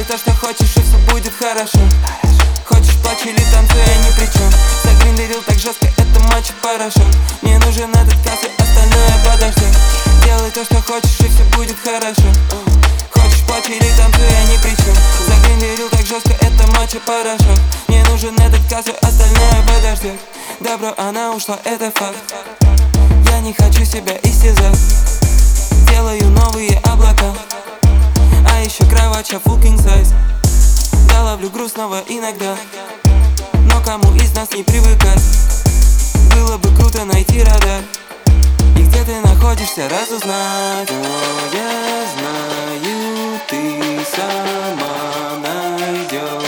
то, что хочешь, и все будет хорошо. Хочешь, плачь или танцуй, я ни при чем. Загринерил так жестко, это матч и порошок. Мне нужен этот касс, и остальное подождет. Делай то, что хочешь, и все будет хорошо. Хочешь, плачь или танцуй, я ни при чем. Загринерил так жестко, это матч и порошок. Мне нужен этот касс, и остальное подождет. Добро, она ушла, это факт. Я не хочу себя истязать. Делаю новые облака, а еще кровать full king size. Да, ловлю грустного иногда, но кому из нас не привыкать. Было бы круто найти радар, и где ты находишься, разузнать. Но я знаю, ты сама найдешь.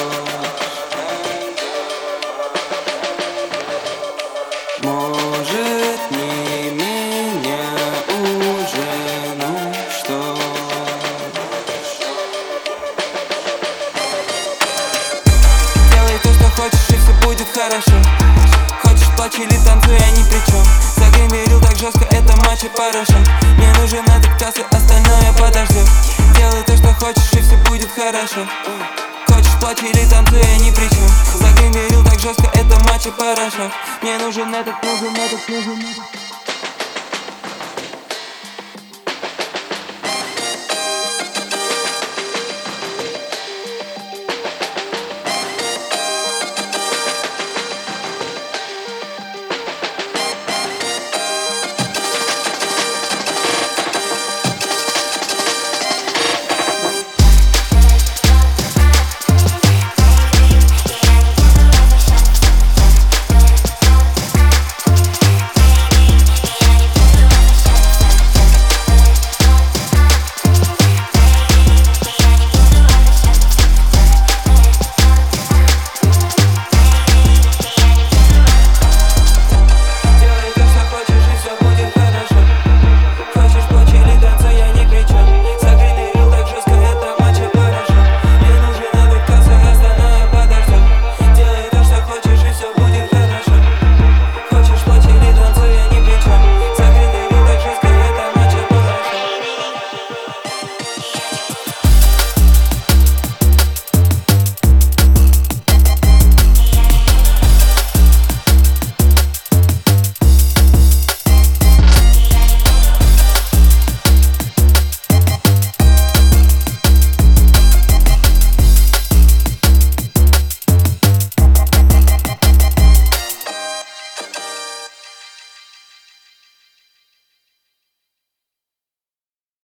Может, не меня уже, ну что? Делай то, что хочешь, и все будет хорошо. Хочешь, плачь или танцуй, я ни при чем. Загринерил так жестко, это матч и порошок. Мне нужен этот касс, и остальное подождет. Делай то, что хочешь, и все будет хорошо. Хочешь, плачь или танцуй, я ни при чем. Загринерил так жестко, это матч и порошок. Мне нужен этот.